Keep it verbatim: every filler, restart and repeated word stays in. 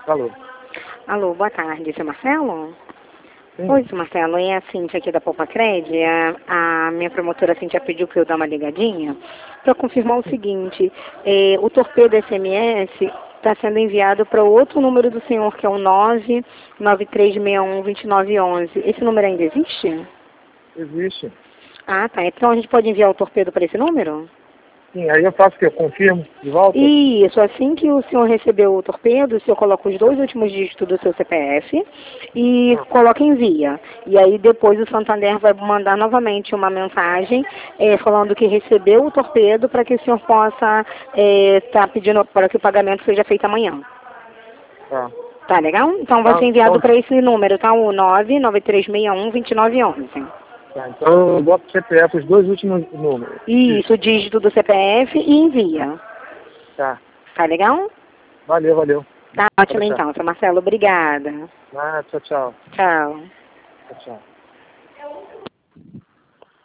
Alô. Alô, boa tarde, seu Marcelo? Sim. Oi, seu Marcelo, é a Cíntia aqui da Poupa Cred. A, a minha promotora Cíntia pediu para eu dar uma ligadinha para confirmar o seguinte: é, o torpedo S M S está sendo enviado para outro número do senhor, que é o nove nove três seis um, dois nove um um. Esse número ainda existe? Existe. Ah, tá. Então a gente pode enviar o torpedo para esse número? Sim, aí eu faço o quê? Eu confirmo de volta? Isso, assim que o senhor recebeu o torpedo, o senhor coloca os dois últimos dígitos do seu C P F e Ah. coloca envia. E aí depois o Santander vai mandar novamente uma mensagem eh, falando que recebeu o torpedo para que o senhor possa estar pedindo para que o pagamento seja feito amanhã. Tá. Tá legal? Então vai Tá, ser enviado então, para esse número, tá? O nove nove três seis um, dois nove um um. tá, então eu boto o C P F, os dois últimos números. Isso, o dígito do C P F e envia. Tá. Tá legal? Valeu, valeu. Tá Pode ótimo deixar. então, seu Marcelo. Obrigada. Ah, tchau, tchau. Tchau. Tchau, tchau.